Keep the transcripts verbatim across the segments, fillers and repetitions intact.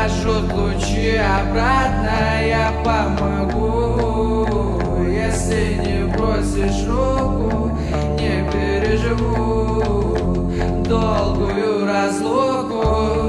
придашут лучи обратно, я помогу. Если не бросишь руку, не переживу долгую разлуку.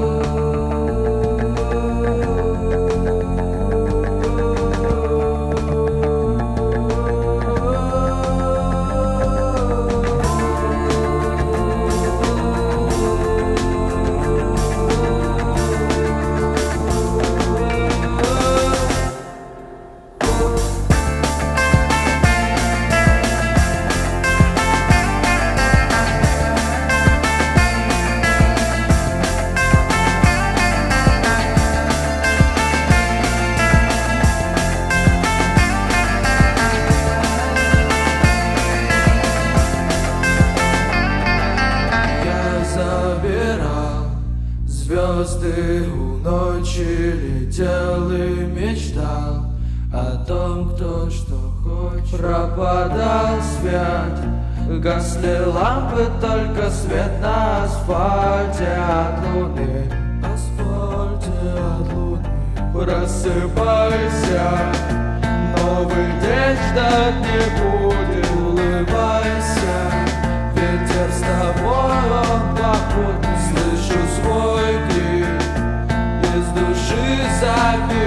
Звезды у ночи летел и мечтал о том, кто что хочет. Пропадал свет, гасли лампы, только свет на асфальте от луны. Асфальте от луны. Просыпайся, новый день ждать не будет. Улыбайся, ветер с тобой, он попутный. Слышу свой крик, из души забит.